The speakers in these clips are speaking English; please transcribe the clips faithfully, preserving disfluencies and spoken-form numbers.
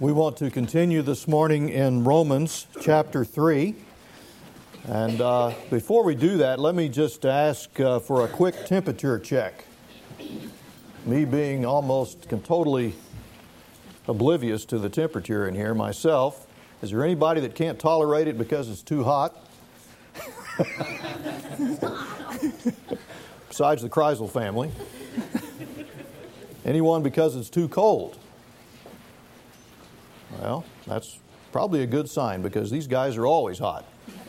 We want to continue this morning in Romans chapter three. And uh, before we do that, let me just ask uh, for a quick temperature check. Me being almost totally oblivious to the temperature in here myself, is there anybody that can't tolerate it because it's too hot? Besides the Kreisel family. Anyone because it's too cold? Well, that's probably a good sign because these guys are always hot.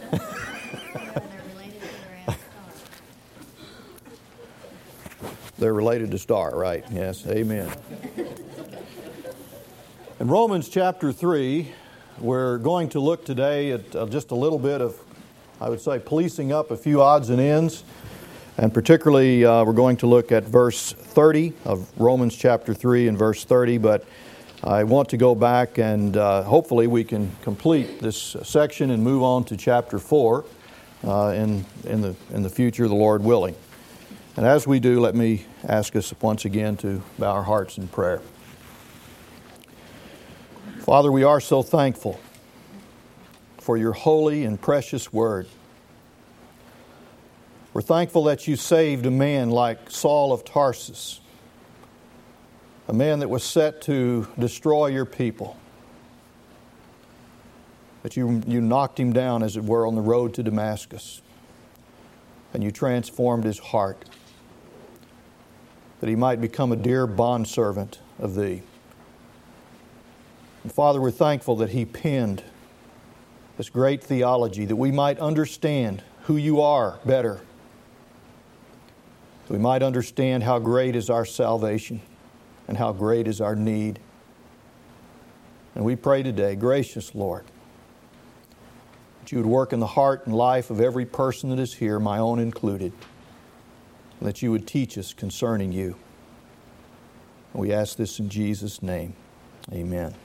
They're related to Star, right? Yes, amen. In Romans chapter three, we're going to look today at uh, just a little bit of, I would say, policing up a few odds and ends. And particularly, uh, we're going to look at verse thirty of Romans chapter three and verse thirty. But I want to go back and uh, hopefully we can complete this section and move on to chapter four uh, in, in, the, in the future, the Lord willing. And as we do, let me ask us once again to bow our hearts in prayer. Father, we are so thankful for your holy and precious word. We're thankful that you saved a man like Saul of Tarsus, a man that was set to destroy your people. That you, you knocked him down, as it were, on the road to Damascus. And you transformed his heart, that he might become a dear bondservant of thee. And Father, we're thankful that he penned this great theology, that we might understand who you are better. That we might understand how great is our salvation and how great is our need. And we pray today, gracious Lord, that you would work in the heart and life of every person that is here, my own included, and that you would teach us concerning you. And we ask this in Jesus' name. Amen.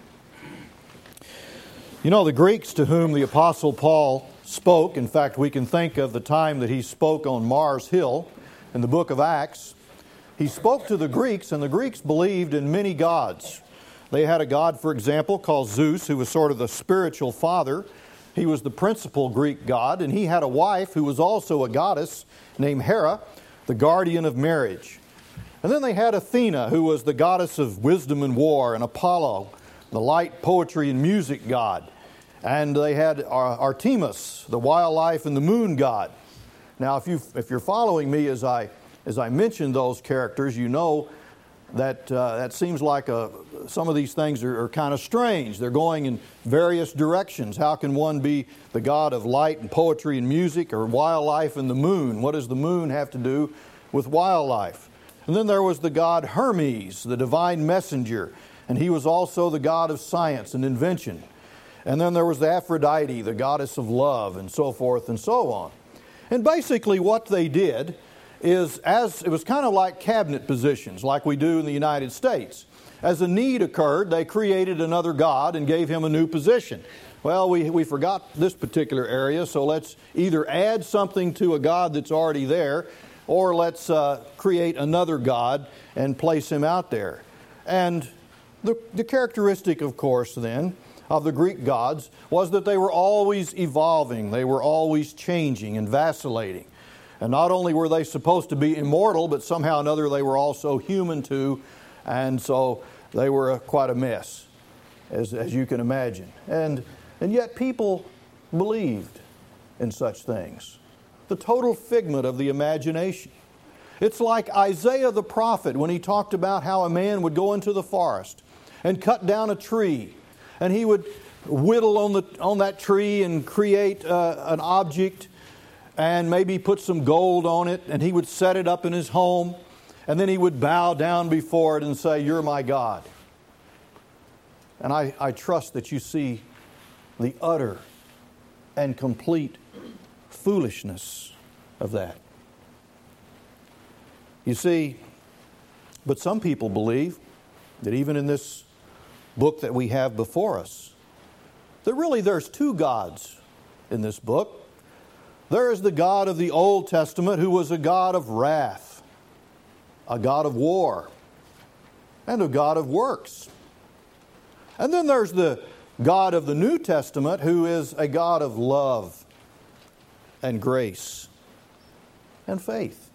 You know, the Greeks to whom the Apostle Paul spoke, in fact, we can think of the time that he spoke on Mars Hill in the book of Acts. He spoke to the Greeks, and the Greeks believed in many gods. They had a god, for example, called Zeus, who was sort of the spiritual father. He was the principal Greek god, and he had a wife who was also a goddess named Hera, the guardian of marriage. And then they had Athena, who was the goddess of wisdom and war, and Apollo, the light, poetry, and music god. And they had Artemis, the wildlife and the moon god. Now, if you if you're following me as I as I mention those characters, you know that uh, that seems like a some of these things are, are kind of strange. They're going in various directions. How can one be the god of light and poetry and music, or wildlife and the moon? What does the moon have to do with wildlife? And then there was the god Hermes, the divine messenger, and he was also the god of science and invention. And then there was Aphrodite, the goddess of love, and so forth and so on. And basically what they did is, as it was kind of like cabinet positions, like we do in the United States. As a need occurred, they created another god and gave him a new position. Well, we, we forgot this particular area, so let's either add something to a god that's already there, or let's uh, create another god and place him out there. And the, the characteristic, of course, then, of the Greek gods was that they were always evolving. They were always changing and vacillating. And not only were they supposed to be immortal, but somehow or another they were also human too. And so they were a, quite a mess, as, as you can imagine. And, and yet people believed in such things. The total figment of the imagination. It's like Isaiah the prophet when he talked about how a man would go into the forest and cut down a tree. And he would whittle on the on that tree and create uh, an object and maybe put some gold on it, and he would set it up in his home, and then he would bow down before it and say, "You're my God." And I, I trust that you see the utter and complete foolishness of that. You see, but some people believe that even in this book that we have before us, that really there's two gods in this book. There is the God of the Old Testament, who was a God of wrath, a God of war, and a God of works. And then there's the God of the New Testament, who is a God of love and grace and faith.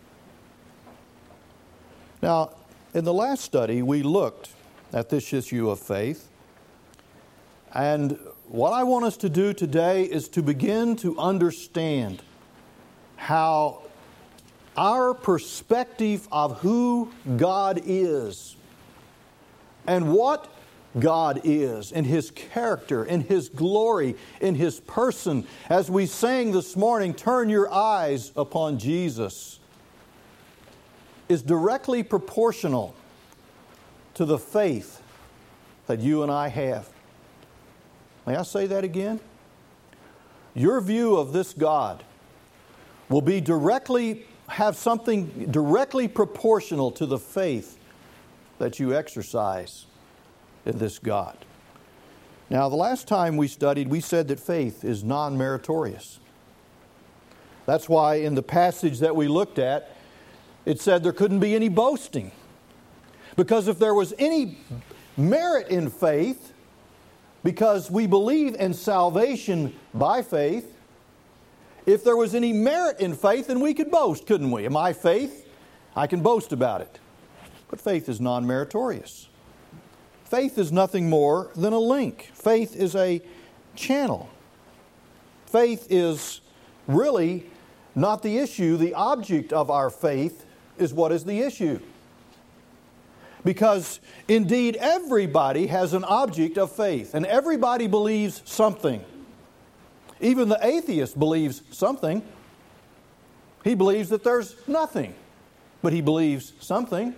Now, in the last study, we looked at this issue of faith. And what I want us to do today is to begin to understand how our perspective of who God is and what God is in His character, in His glory, in His person. As we sang this morning, turn your eyes upon Jesus, is directly proportional to the faith that you and I have. May I say that again? Your view of this God will be directly, have something directly proportional to the faith that you exercise in this God. Now, the last time we studied, we said that faith is non-meritorious. That's why in the passage that we looked at, it said there couldn't be any boasting. Because if there was any merit in faith, because we believe in salvation by faith, if there was any merit in faith, then we could boast, couldn't we? My faith, I can boast about it. But faith is non-meritorious. Faith is nothing more than a link. Faith is a channel. Faith is really not the issue. The object of our faith is what is the issue. Because indeed everybody has an object of faith, and everybody believes something. Even the atheist believes something. He believes that there's nothing, but he believes something.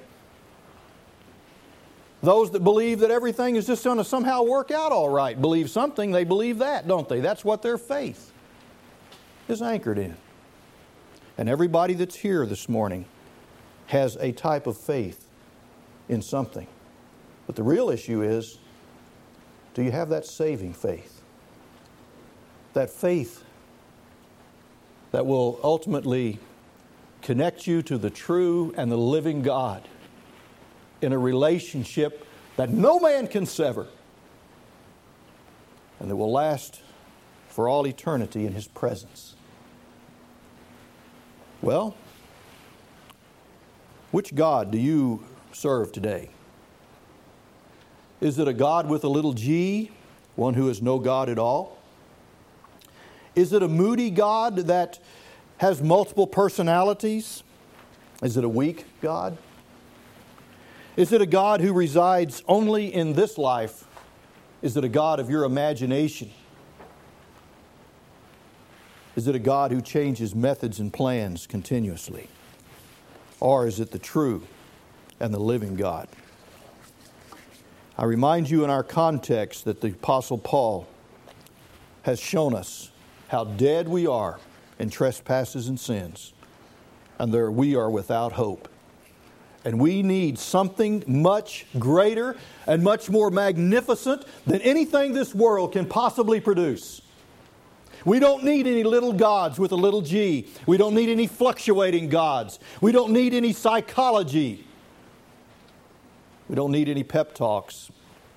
Those that believe that everything is just going to somehow work out all right believe something. They believe that, don't they? That's what their faith is anchored in. And everybody that's here this morning has a type of faith in something. But the real issue is, do you have that saving faith? That faith that will ultimately connect you to the true and the living God in a relationship that no man can sever and that will last for all eternity in His presence. Well, which God do you serve today? Is it a God with a little g, one who is no God at all? Is it a moody God that has multiple personalities? Is it a weak God? Is it a God who resides only in this life? Is it a God of your imagination? Is it a God who changes methods and plans continuously? Or is it the true and the living God? I remind you in our context that the Apostle Paul has shown us how dead we are in trespasses and sins, and there we are without hope. And we need something much greater and much more magnificent than anything this world can possibly produce. We don't need any little gods with a little g. We don't need any fluctuating gods. We don't need any psychology. We don't need any pep talks.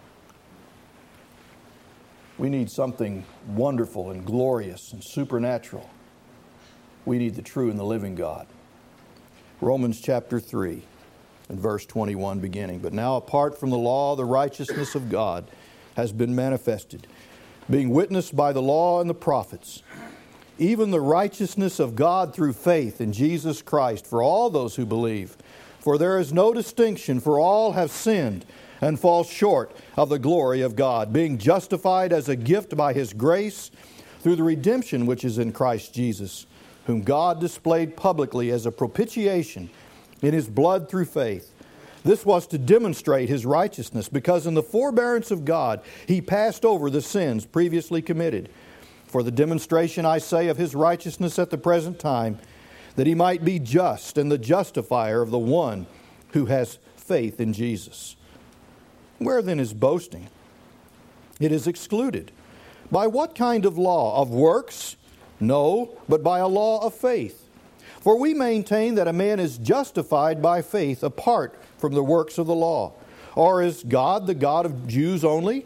We need something wonderful and glorious and supernatural. We need the true and the living God. Romans chapter three and verse twenty-one beginning. But now apart from the law, the righteousness of God has been manifested, being witnessed by the law and the prophets, even the righteousness of God through faith in Jesus Christ for all those who believe. For there is no distinction, for all have sinned and fall short of the glory of God, being justified as a gift by His grace through the redemption which is in Christ Jesus, whom God displayed publicly as a propitiation in His blood through faith. This was to demonstrate His righteousness, because in the forbearance of God He passed over the sins previously committed. For the demonstration, I say, of His righteousness at the present time, that He might be just and the justifier of the one who has faith in Jesus. Where then is boasting? It is excluded. By what kind of law? Of works? No, but by a law of faith. For we maintain that a man is justified by faith apart from the works of the law. Or is God the God of Jews only?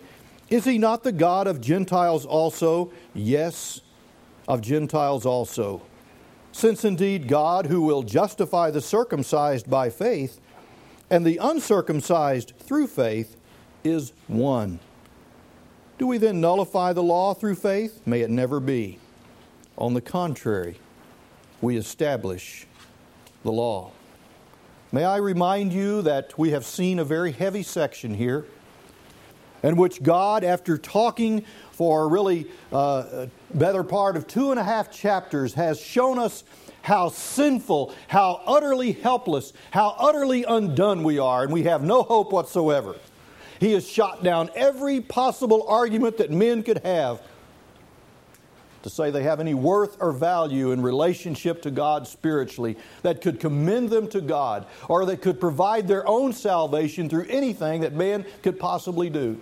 Is he not the God of Gentiles also? Yes, of Gentiles also. Since indeed God, who will justify the circumcised by faith, and the uncircumcised through faith, is one. Do we then nullify the law through faith? May it never be. On the contrary, we establish the law. May I remind you that we have seen a very heavy section here in which God, after talking for really uh, a better part of two and a half chapters, has shown us how sinful, how utterly helpless, how utterly undone we are, and we have no hope whatsoever. He has shot down every possible argument that men could have to say they have any worth or value in relationship to God spiritually that could commend them to God, or that could provide their own salvation through anything that man could possibly do.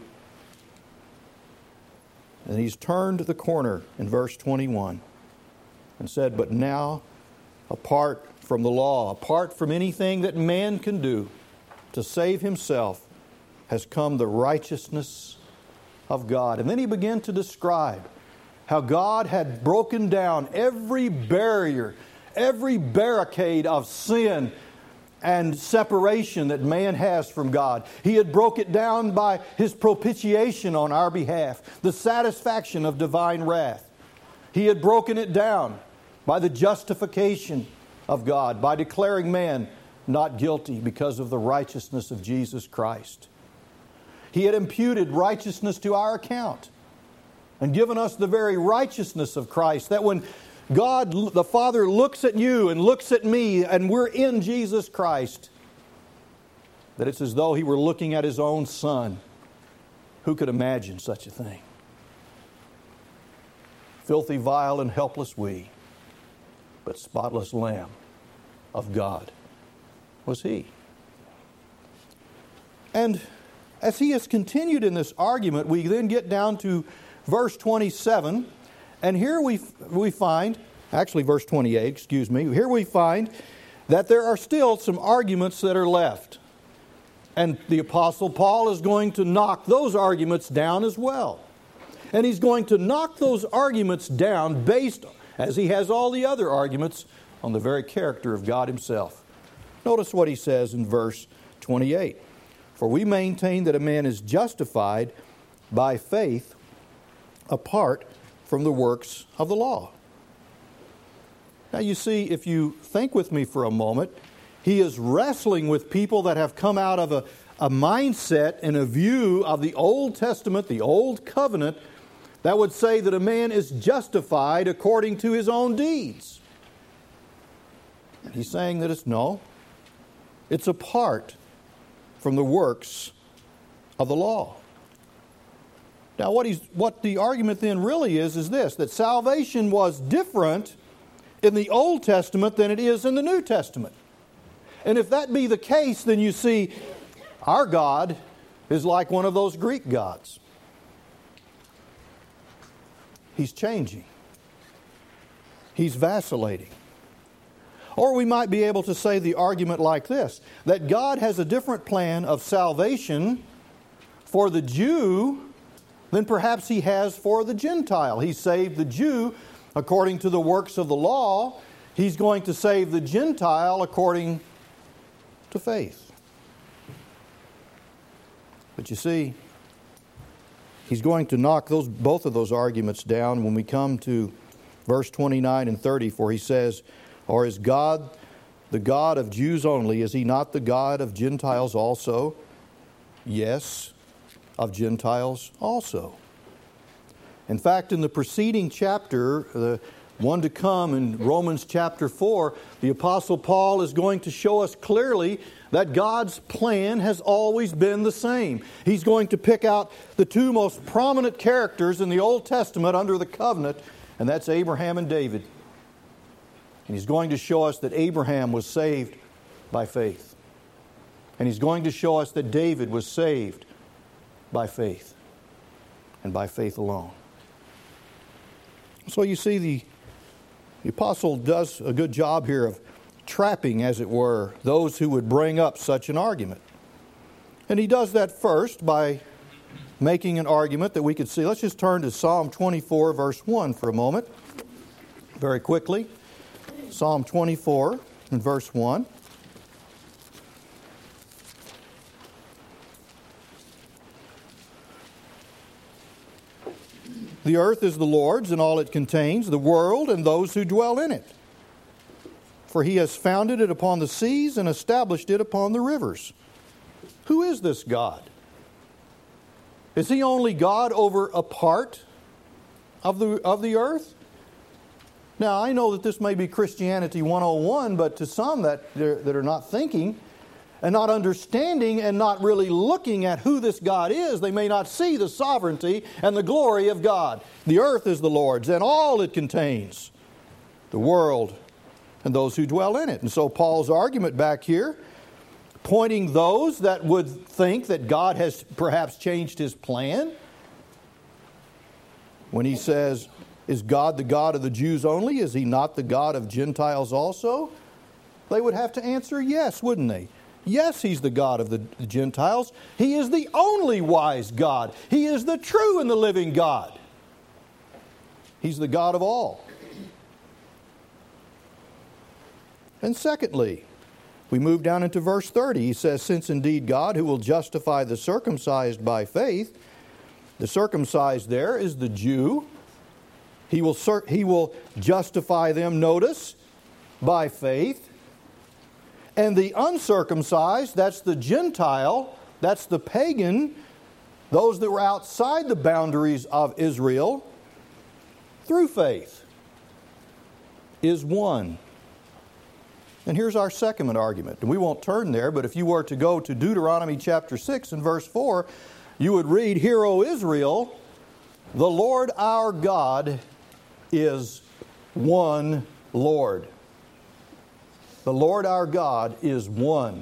And he's turned the corner in verse twenty-one and said, but now, apart from the law, apart from anything that man can do to save himself, has come the righteousness of God. And then he began to describe how God had broken down every barrier, every barricade of sin and separation that man has from God. He had broke it down by His propitiation on our behalf, the satisfaction of divine wrath. He had broken it down by the justification of God, by declaring man not guilty because of the righteousness of Jesus Christ. He had imputed righteousness to our account and given us the very righteousness of Christ, that when God the Father looks at you and looks at me and we're in Jesus Christ, that it's as though He were looking at His own Son. Who could imagine such a thing? Filthy, vile, and helpless we, but spotless Lamb of God was He. And as he has continued in this argument, we then get down to verse twenty-seven, and here we we find, actually verse twenty-eight, excuse me, here we find that there are still some arguments that are left. And the Apostle Paul is going to knock those arguments down as well. And he's going to knock those arguments down based, as he has all the other arguments, on the very character of God Himself. Notice what he says in verse twenty-eight. For we maintain that a man is justified by faith apart from the works of the law. Now you see, if you think with me for a moment, he is wrestling with people that have come out of a, a mindset and a view of the Old Testament, the Old Covenant, that would say that a man is justified according to his own deeds. And he's saying that it's no, it's apart from the works of the law. Now what he's, what the argument then really is, is this, that salvation was different in the Old Testament than it is in the New Testament. And if that be the case, then you see our God is like one of those Greek gods. He's changing. He's vacillating. Or we might be able to say the argument like this, that God has a different plan of salvation for the Jew than perhaps He has for the Gentile. He saved the Jew according to the works of the law. He's going to save the Gentile according to faith. But you see, He's going to knock those both of those arguments down when we come to verse twenty-nine and thirty, for he says, or is God the God of Jews only? Is He not the God of Gentiles also? Yes, of Gentiles also. In fact, in the preceding chapter, the one to come in Romans chapter four, the Apostle Paul is going to show us clearly that God's plan has always been the same. He's going to pick out the two most prominent characters in the Old Testament under the covenant, and that's Abraham and David. And He's going to show us that Abraham was saved by faith. And He's going to show us that David was saved by faith, and by faith alone. So you see, the, the apostle does a good job here of trapping, as it were, those who would bring up such an argument. And he does that first by making an argument that we could see. Let's just turn to Psalm twenty-four, verse one for a moment, very quickly. Psalm twenty-four and verse one. The earth is the Lord's and all it contains, the world and those who dwell in it. For he has founded it upon the seas and established it upon the rivers. Who is this God? Is he only God over a part of the, of the earth? Now, I know that this may be Christianity one oh one, but to some that, that are not thinking and not understanding and not really looking at who this God is, they may not see the sovereignty and the glory of God. The earth is the Lord's and all it contains, the world and those who dwell in it. And so Paul's argument back here, pointing those that would think that God has perhaps changed his plan, when he says, is God the God of the Jews only? Is he not the God of Gentiles also? They would have to answer yes, wouldn't they? Yes, he's the God of the Gentiles. He is the only wise God. He is the true and the living God. He's the God of all. And secondly, we move down into verse thirty. He says, since indeed God, who will justify the circumcised by faith, the circumcised there is the Jew. He will, he will justify them, notice, by faith. And the uncircumcised, that's the Gentile, that's the pagan, those that were outside the boundaries of Israel, through faith, is one. And here's our second argument. And we won't turn there, but if you were to go to Deuteronomy chapter six and verse four, you would read, Hear, O Israel, the Lord our God is one Lord. The Lord our God is one.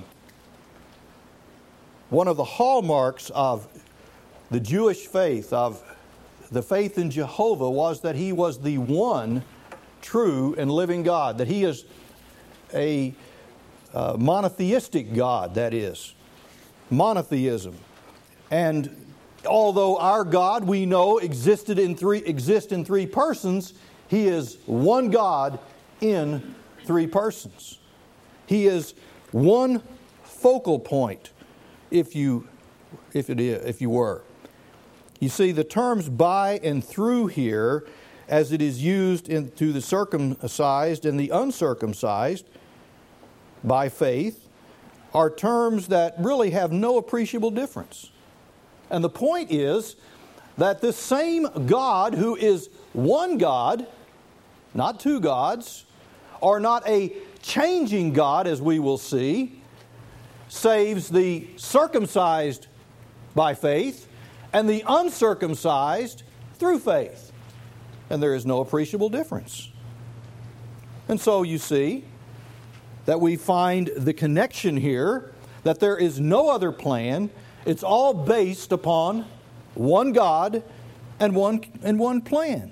One of the hallmarks of the Jewish faith, of the faith in Jehovah, was that He was the one true and living God. That He is a uh, monotheistic God, that is. Monotheism. And although our God, we know, existed in three, exists in three persons, He is one God in three persons. He is one focal point, if you, if it is, if you were. You see, the terms by and through here, as it is used in, to the circumcised and the uncircumcised by faith, are terms that really have no appreciable difference. And the point is that this same God, who is one God, not two gods, or not a changing God, as we will see, saves the circumcised by faith and the uncircumcised through faith. And there is no appreciable difference. And so you see that we find the connection here, that there is no other plan. It's all based upon one God and one, and one plan.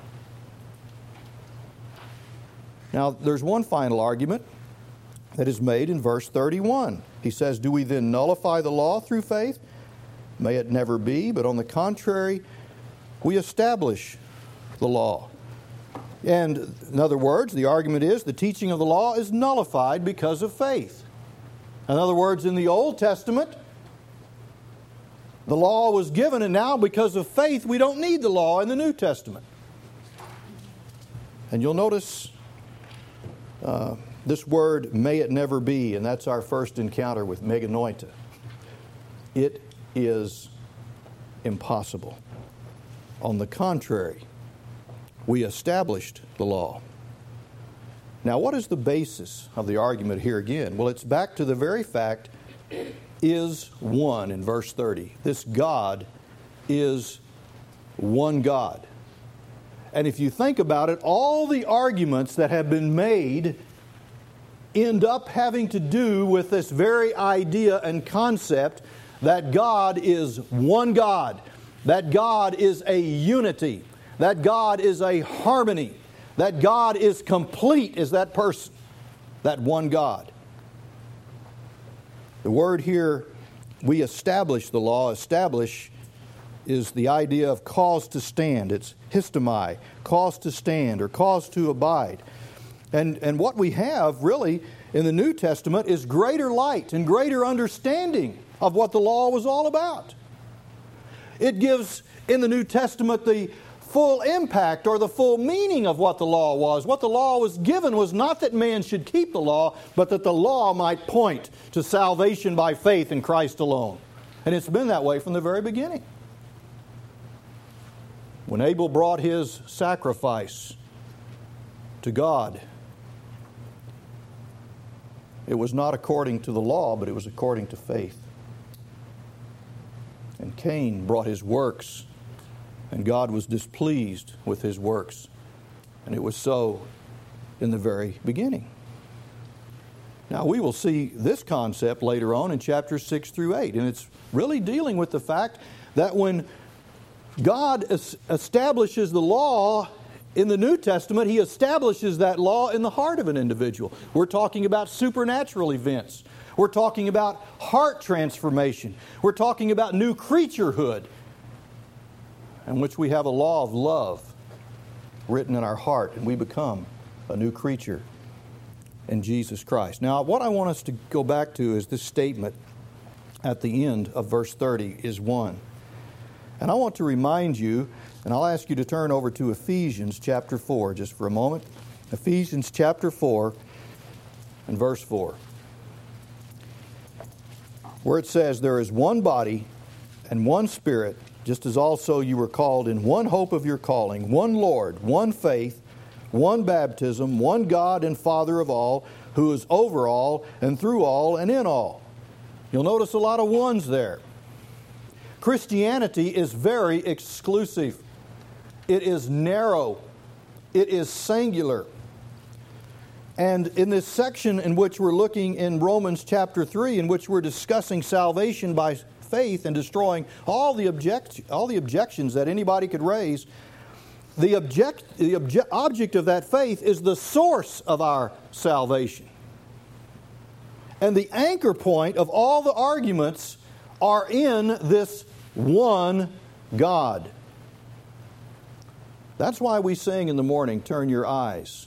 Now, there's one final argument that is made in verse thirty-one. He says, do we then nullify the law through faith? May it never be, but on the contrary, we establish the law. And in other words, the argument is the teaching of the law is nullified because of faith. In other words, in the Old Testament, the law was given, and now because of faith, we don't need the law in the New Testament. And you'll notice uh, this word, may it never be, and that's our first encounter with meganoita. It is impossible. On the contrary, we established the law. Now, what is the basis of the argument here again? Well, it's back to the very fact, is one in verse thirty. This God is one God. And if you think about it, all the arguments that have been made end up having to do with this very idea and concept that God is one God, that God is a unity, that God is a harmony, that God is complete as that person, that one God. The word here, we establish the law, establish is the idea of cause to stand. It's histomai, cause to stand or cause to abide. And, and what we have really in the New Testament is greater light and greater understanding of what the law was all about. It gives in the New Testament the full impact or the full meaning of what the law was. What the law was given was not that man should keep the law, but that the law might point to salvation by faith in Christ alone. And it's been that way from the very beginning. When Abel brought his sacrifice to God, it was not according to the law, but it was according to faith. And Cain brought his works, and God was displeased with his works. And it was so in the very beginning. Now we will see this concept later on in chapters six through eight. And it's really dealing with the fact that when God establishes the law in the New Testament, He establishes that law in the heart of an individual. We're talking about supernatural events. We're talking about heart transformation. We're talking about new creaturehood, in which we have a law of love written in our heart, and we become a new creature in Jesus Christ. Now, what I want us to go back to is this statement at the end of verse thirty is one. And I want to remind you, and I'll ask you to turn over to Ephesians chapter four just for a moment. Ephesians chapter four and verse four. Where it says, "There is one body and one Spirit, just as also you were called in one hope of your calling, one Lord, one faith, one baptism, one God and Father of all, who is over all and through all and in all." You'll notice a lot of ones there. Christianity is very exclusive. It is narrow. It is singular. And in this section in which we're looking in Romans chapter three, in which we're discussing salvation by faith and destroying all the object, all the objections that anybody could raise, the object, the obje- object of that faith is the source of our salvation. And the anchor point of all the arguments are in this one God. That's why we sing in the morning, "Turn your eyes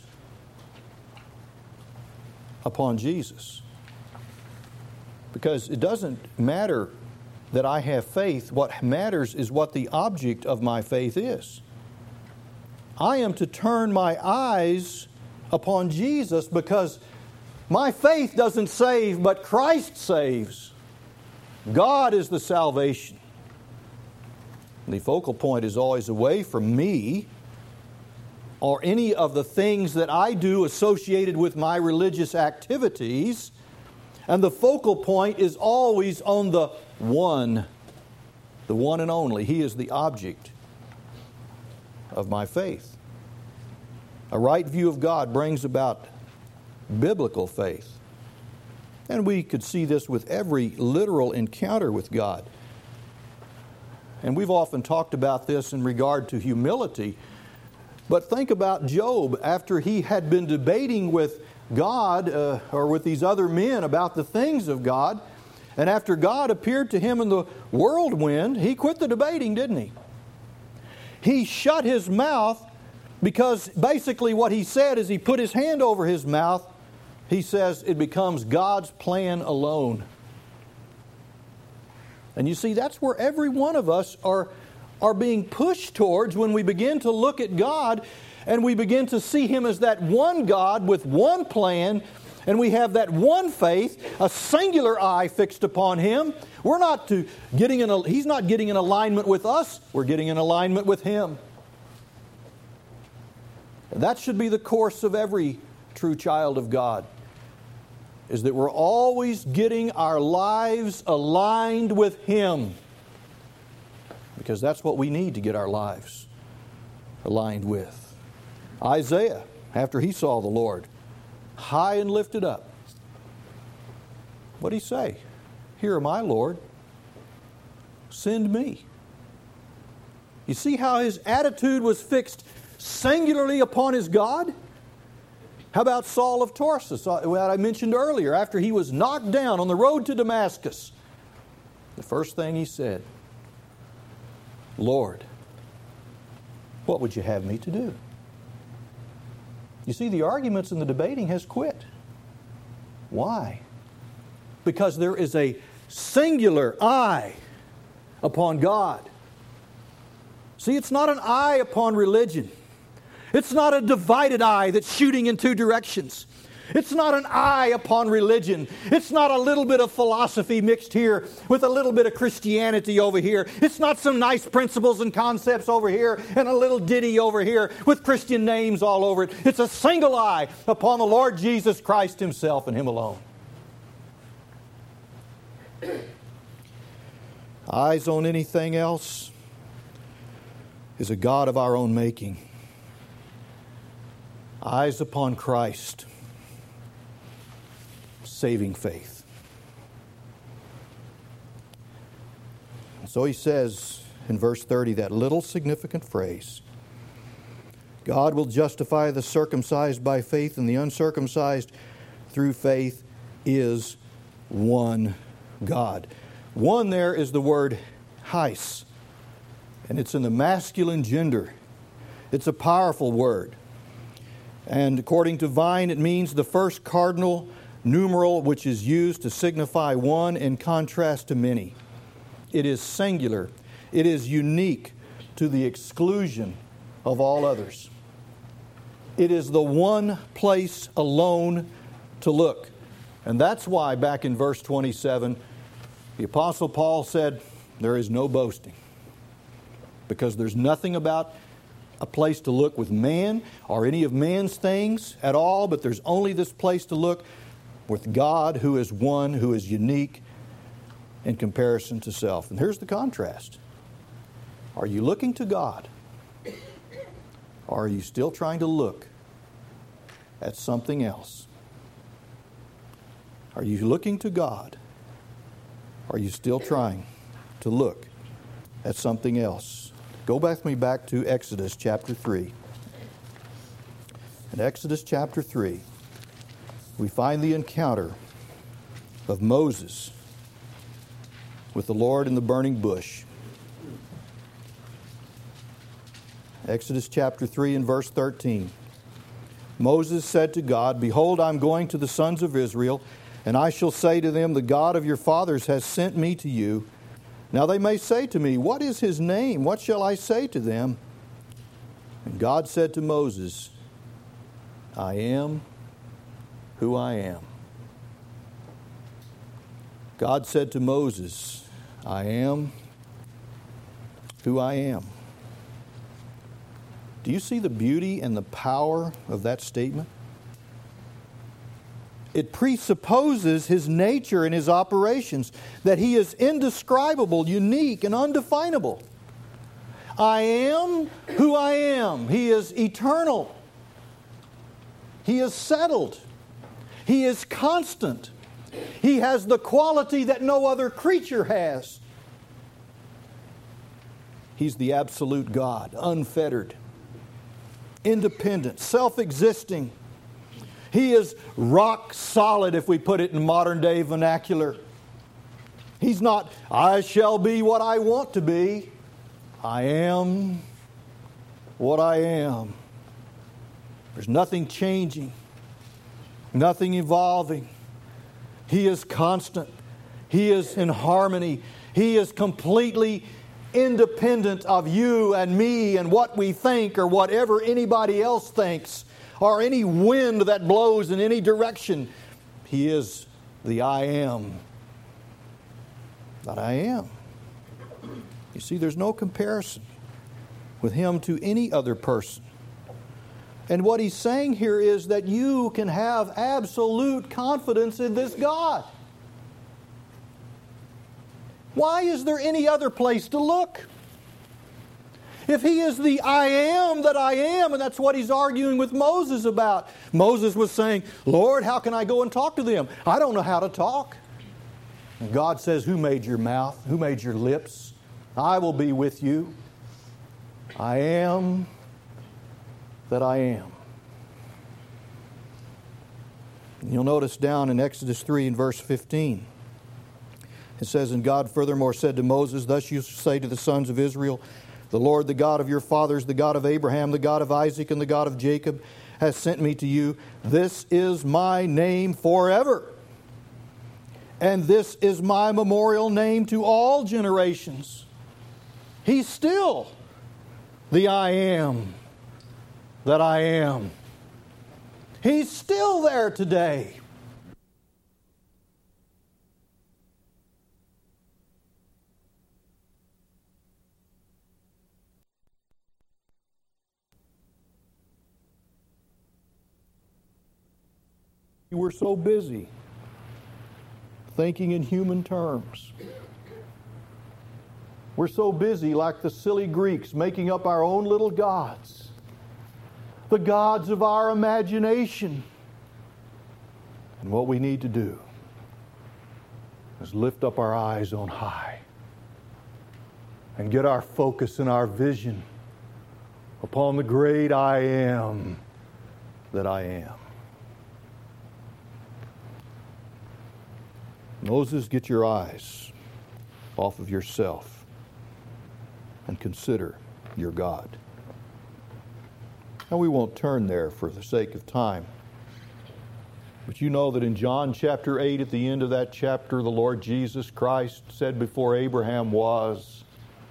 upon Jesus." Because it doesn't matter that I have faith. What matters is what the object of my faith is. I am to turn my eyes upon Jesus because my faith doesn't save, but Christ saves. God is the salvation. The focal point is always away from me or any of the things that I do associated with my religious activities. And the focal point is always on the one, the one and only. He is the object of my faith. A right view of God brings about biblical faith. And we could see this with every literal encounter with God. And we've often talked about this in regard to humility. But think about Job after he had been debating with God uh, or with these other men about the things of God. And after God appeared to him in the whirlwind, he quit the debating, didn't he? He shut his mouth because basically what he said is he put his hand over his mouth. He says it becomes God's plan alone. And you see, that's where every one of us are, are being pushed towards when we begin to look at God and we begin to see Him as that one God with one plan, and we have that one faith, a singular eye fixed upon Him. We're not to getting in a, He's not getting in alignment with us, we're getting in alignment with Him. And that should be the course of every true child of God, is that we're always getting our lives aligned with Him. Because that's what we need to get our lives aligned with. Isaiah, after he saw the Lord, high and lifted up, what did he say? "Here am I, Lord. Send me." You see how his attitude was fixed singularly upon his God? How about Saul of Tarsus, what I mentioned earlier, after he was knocked down on the road to Damascus? The first thing he said, Lord, what would you have me to do? You see, the arguments and the debating has quit. Why? Because there is a singular eye upon God. See, it's not an eye upon religion. It's not a divided eye that's shooting in two directions. It's not an eye upon religion. It's not a little bit of philosophy mixed here with a little bit of Christianity over here. It's not some nice principles and concepts over here and a little ditty over here with Christian names all over it. It's a single eye upon the Lord Jesus Christ Himself and Him alone. Eyes on anything else is a god of our own making. Eyes upon Christ. Saving faith. And so he says in verse thirty, that little significant phrase, God will justify the circumcised by faith, and the uncircumcised through faith is one God. One there is the word heis, and it's in the masculine gender. It's a powerful word. And according to Vine, it means the first cardinal numeral which is used to signify one in contrast to many. It is singular. It is unique to the exclusion of all others. It is the one place alone to look. And that's why back in verse twenty-seven, the Apostle Paul said, there is no boasting. Because there's nothing about a place to look with man or any of man's things at all, but there's only this place to look with God, who is one, who is unique in comparison to self. And here's the contrast. Are you looking to God? Or are you still trying to look at something else? Are you looking to God? Or are you still trying to look at something else? Go back with me back to Exodus chapter three. In Exodus chapter three, we find the encounter of Moses with the Lord in the burning bush. Exodus chapter three and verse thirteen. Moses said to God, behold, I'm going to the sons of Israel, and I shall say to them, the God of your fathers has sent me to you. Now they may say to me, what is his name? What shall I say to them? And God said to Moses, I am who I am. God said to Moses, I am who I am. Do you see the beauty and the power of that statement? It presupposes His nature and His operations, that He is indescribable, unique, and undefinable. I am who I am. He is eternal. He is settled. He is constant. He has the quality that no other creature has. He's the absolute God, unfettered, independent, self-existing. He is rock solid, if we put it in modern day vernacular. He's not, I shall be what I want to be. I am what I am. There's nothing changing, nothing evolving. He is constant. He is in harmony. He is completely independent of you and me and what we think or whatever anybody else thinks, or any wind that blows in any direction. He is the I am that I am. You see, there's no comparison with Him to any other person. And what He's saying here is that you can have absolute confidence in this God. Why is there any other place to look? If He is the I am that I am, and that's what He's arguing with Moses about. Moses was saying, Lord, how can I go and talk to them? I don't know how to talk. And God says, who made your mouth? Who made your lips? I will be with you. I am that I am. And you'll notice down in Exodus three and verse fifteen, It says, and God furthermore said to Moses, thus you say to the sons of Israel, the Lord, the God of your fathers, the God of Abraham, the God of Isaac, and the God of Jacob, has sent me to you. This is my name forever. And this is my memorial name to all generations. He's still the I am that I am. He's still there today. We're so busy thinking in human terms. We're so busy, like the silly Greeks, making up our own little gods, the gods of our imagination. And what we need to do is lift up our eyes on high and get our focus and our vision upon the great I am that I am. Moses, get your eyes off of yourself and consider your God. Now, we won't turn there for the sake of time. But you know that in John chapter eight, at the end of that chapter, the Lord Jesus Christ said before Abraham was,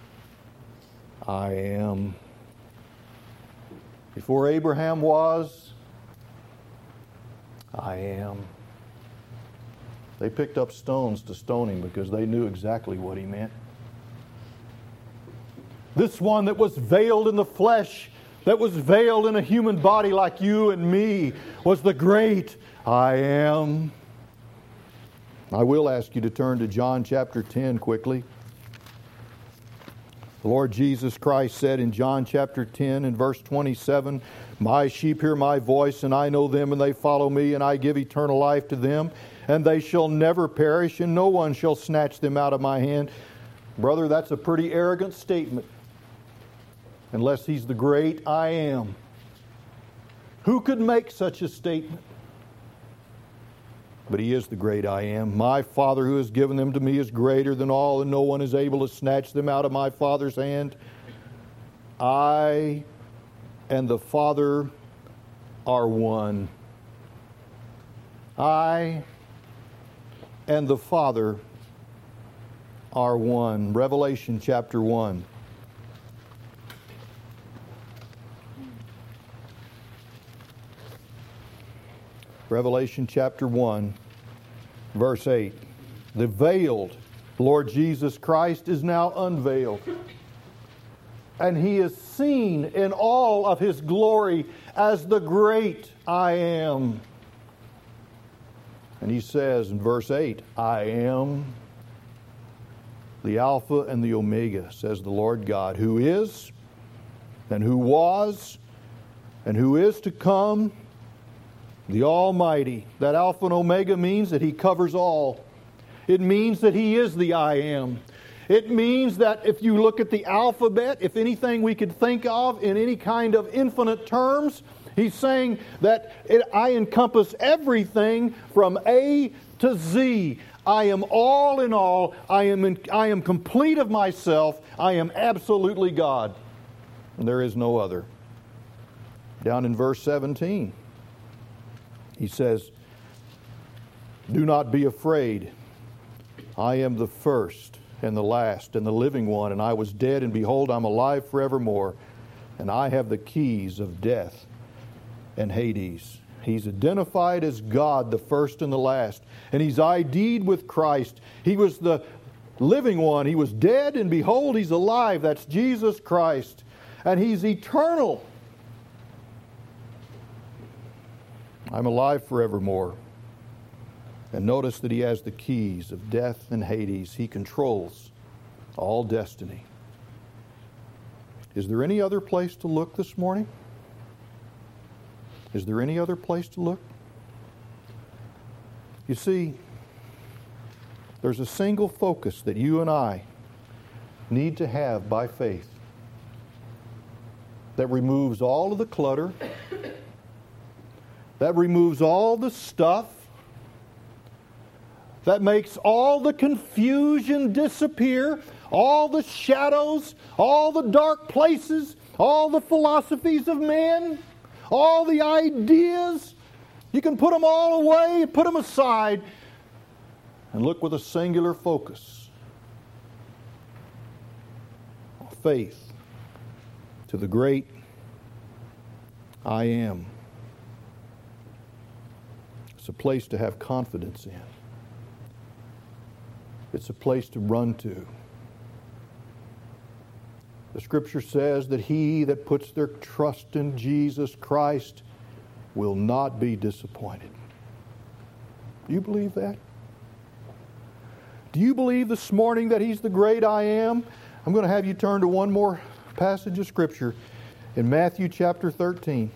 I am. Before Abraham was, I am. They picked up stones to stone him because they knew exactly what he meant. This one that was veiled in the flesh, that was veiled in a human body like you and me, was the great I am. I will ask you to turn to John chapter ten quickly. The Lord Jesus Christ said in John chapter ten and verse twenty-seven, my sheep hear my voice, and I know them, and they follow me, and I give eternal life to them, and they shall never perish, and no one shall snatch them out of my hand. Brother, that's a pretty arrogant statement. Unless He's the great I am. Who could make such a statement? But He is the great I am. My Father who has given them to me is greater than all, and no one is able to snatch them out of my Father's hand. I and the Father are one. I and the Father are one. Revelation chapter one. Revelation chapter one, verse eight. The veiled Lord Jesus Christ is now unveiled, and He is seen in all of His glory as the great I am. And He says in verse eight, I am the Alpha and the Omega, says the Lord God, who is, and who was, and who is to come, the Almighty. That Alpha and Omega means that He covers all. It means that He is the I am. It means that if you look at the alphabet, if anything we could think of in any kind of infinite terms, He's saying that it, I encompass everything from A to Z. I am all in all. I am, in, I am complete of myself. I am absolutely God. And there is no other. Down in verse seventeen. He says, do not be afraid. I am the first and the last and the living one, and I was dead, and behold, I'm alive forevermore, and I have the keys of death and Hades. He's identified as God, the first and the last, and He's I D'd with Christ. He was the living one. He was dead, and behold, He's alive. That's Jesus Christ, and He's eternal. I'm alive forevermore. And notice that He has the keys of death and Hades. He controls all destiny. Is there any other place to look this morning? Is there any other place to look? You see, there's a single focus that you and I need to have by faith that removes all of the clutter, that removes all the stuff, that makes all the confusion disappear, all the shadows, all the dark places, all the philosophies of men, all the ideas. You can put them all away, put them aside, and look with a singular focus on faith to the great I Am. It's a place to have confidence in. It's a place to run to. The Scripture says that he that puts their trust in Jesus Christ will not be disappointed. Do you believe that? Do you believe this morning that He's the great I Am? I'm going to have you turn to one more passage of Scripture in Matthew chapter thirteen.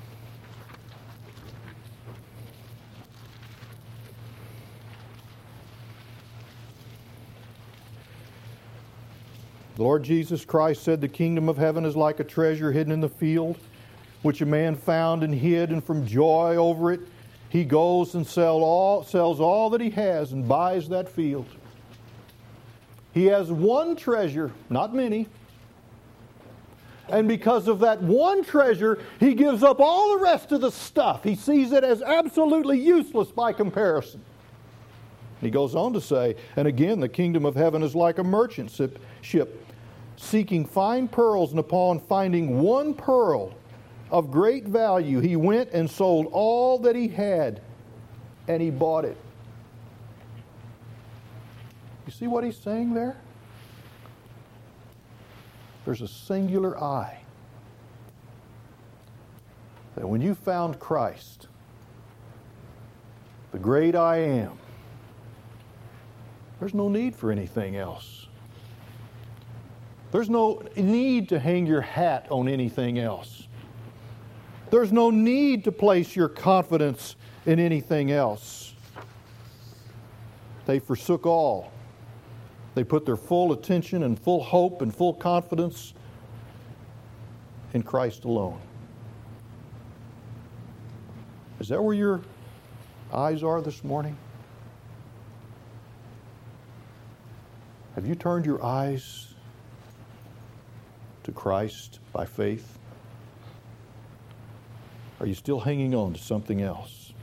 The Lord Jesus Christ said, "The kingdom of heaven is like a treasure hidden in the field, which a man found and hid, and from joy over it, he goes and sell all, sells all that he has and buys that field." He has one treasure, not many. And because of that one treasure, he gives up all the rest of the stuff. He sees it as absolutely useless by comparison. He goes on to say, "And again, the kingdom of heaven is like a merchant ship seeking fine pearls, and upon finding one pearl of great value, he went and sold all that he had, and he bought it." You see what he's saying there? There's a singular I. That when you found Christ, the great I Am, there's no need for anything else. There's no need to hang your hat on anything else. There's no need to place your confidence in anything else. They forsook all. They put their full attention and full hope and full confidence in Christ alone. Is that where your eyes are this morning? Have you turned your eyes to Christ by faith? Are you still hanging on to something else?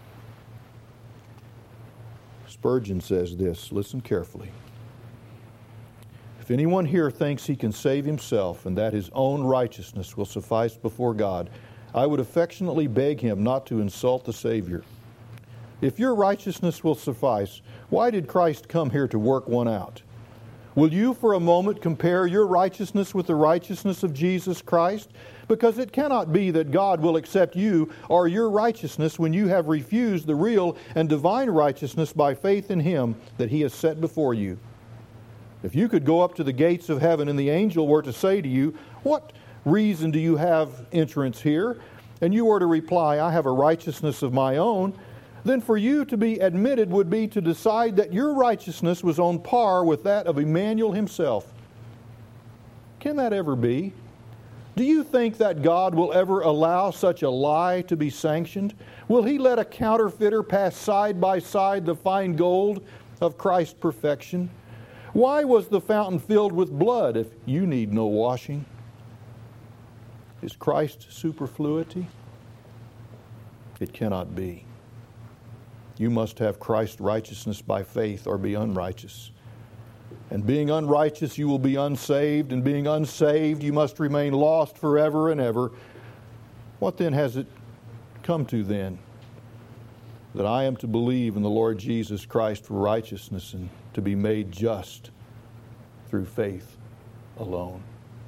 Spurgeon says this, listen carefully. "If anyone here thinks he can save himself and that his own righteousness will suffice before God, I would affectionately beg him not to insult the Savior. If your righteousness will suffice, why did Christ come here to work one out? Will you for a moment compare your righteousness with the righteousness of Jesus Christ? Because it cannot be that God will accept you or your righteousness when you have refused the real and divine righteousness by faith in Him that He has set before you. If you could go up to the gates of heaven and the angel were to say to you, 'What reason do you have entrance here?' and you were to reply, 'I have a righteousness of my own,' then for you to be admitted would be to decide that your righteousness was on par with that of Emmanuel Himself. Can that ever be? Do you think that God will ever allow such a lie to be sanctioned? Will He let a counterfeiter pass side by side the fine gold of Christ's perfection? Why was the fountain filled with blood if you need no washing? Is Christ superfluity? It cannot be. You must have Christ's righteousness by faith or be unrighteous. And being unrighteous, you will be unsaved. And being unsaved, you must remain lost forever and ever. What then has it come to then? That I am to believe in the Lord Jesus Christ for righteousness and to be made just through faith alone.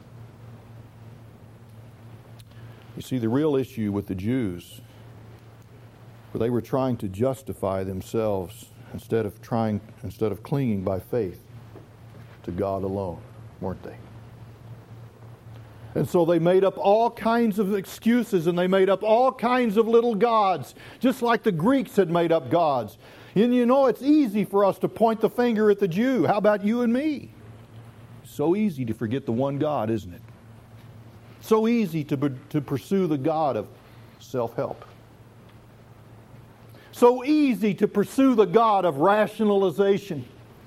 You see, the real issue with the Jews, where they were trying to justify themselves instead of trying, instead of clinging by faith to God alone, weren't they? And so they made up all kinds of excuses and they made up all kinds of little gods, just like the Greeks had made up gods. And you know, it's easy for us to point the finger at the Jew. How about you and me? So easy to forget the one God, isn't it? So easy to, to pursue the God of self-help. So easy to pursue the God of rationalization.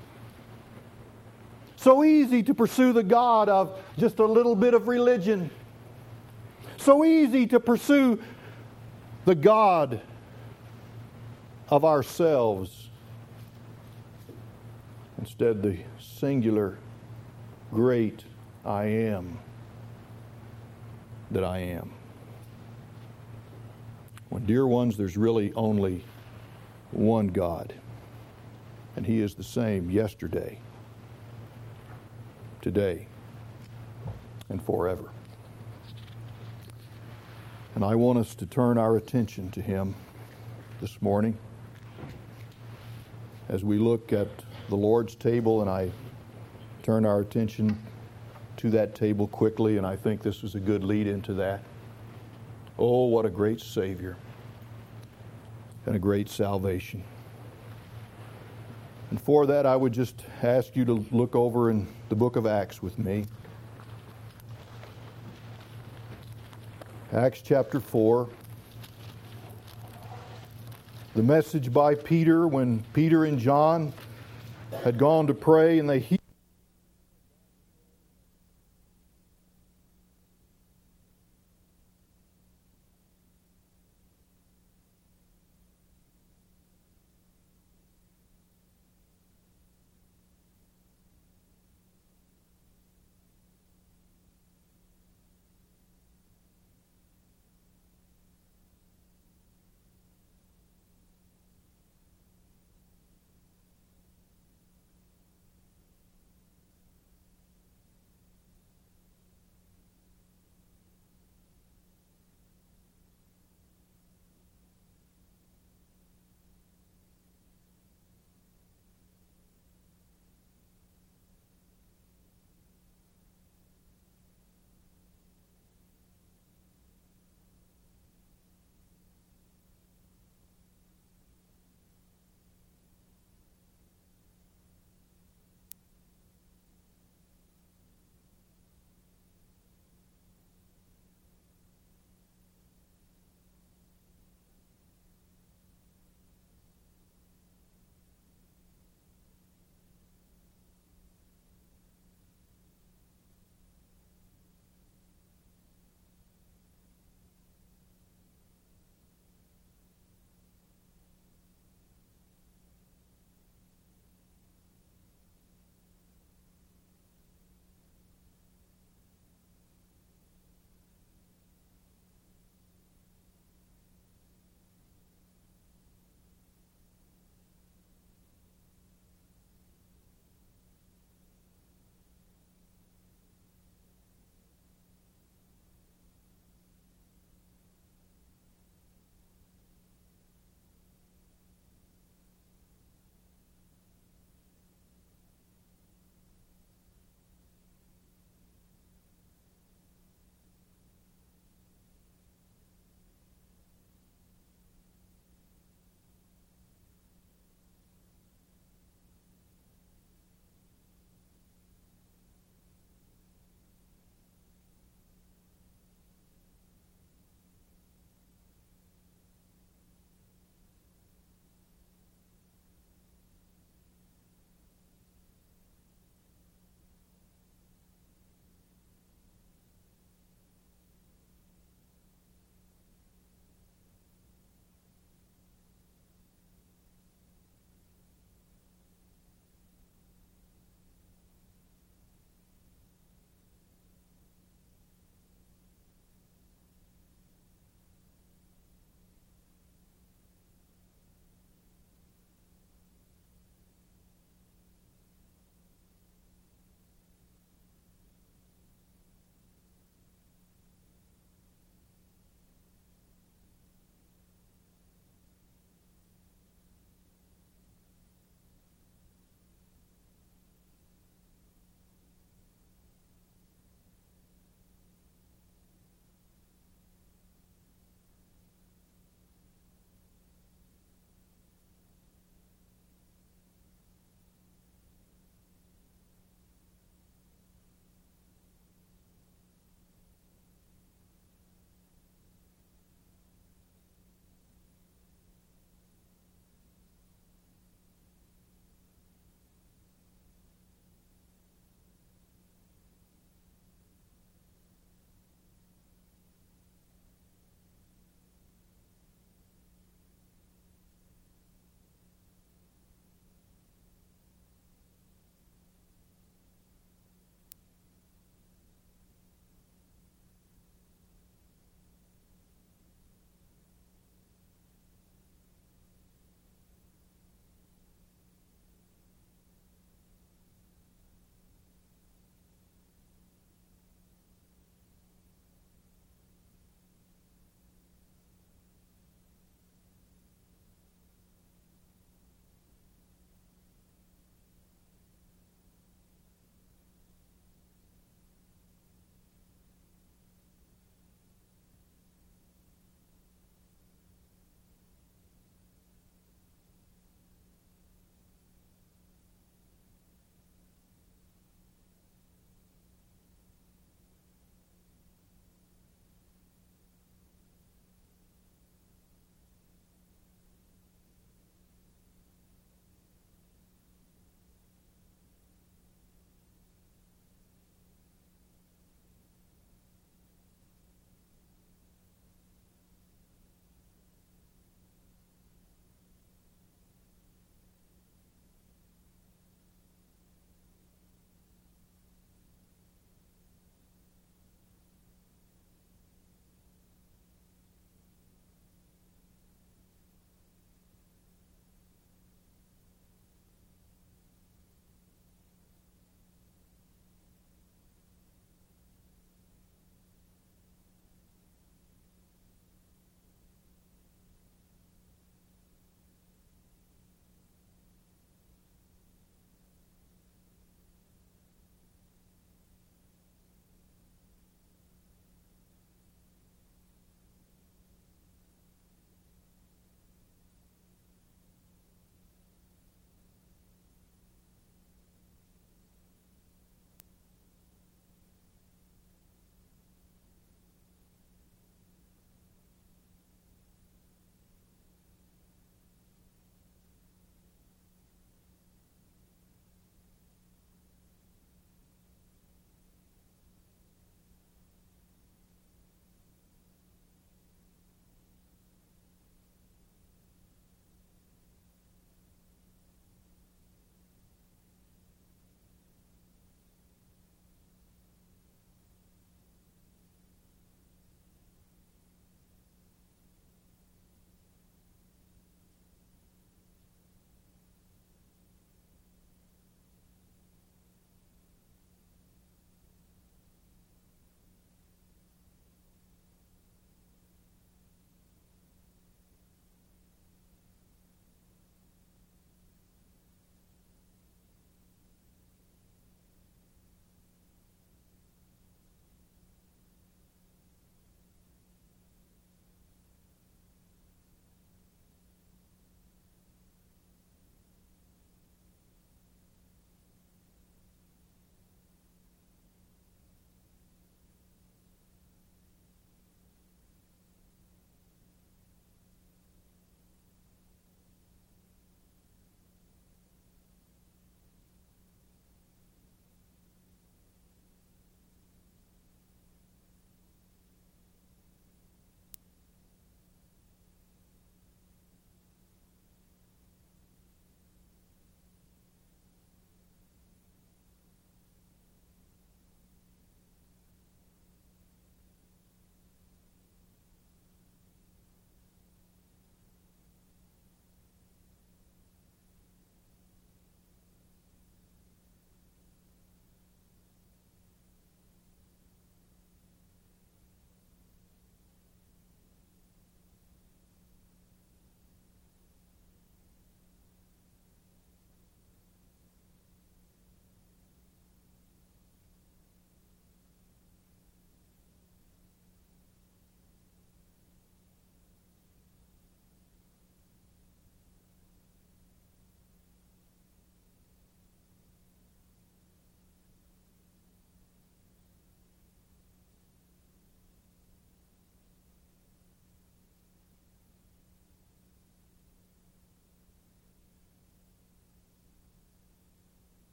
So easy to pursue the God of just a little bit of religion. So easy to pursue the God of ourselves. Instead, the singular, great I am that I am. Well, dear ones, there's really only one God. And He is the same yesterday, today, and forever. And I want us to turn our attention to Him this morning as we look at the Lord's table, and I turn our attention to that table quickly, and I think this is a good lead into that. Oh, what a great Savior and a great salvation. And for that, I would just ask you to look over in the book of Acts with me. Acts chapter four. The message by Peter when Peter and John had gone to pray and they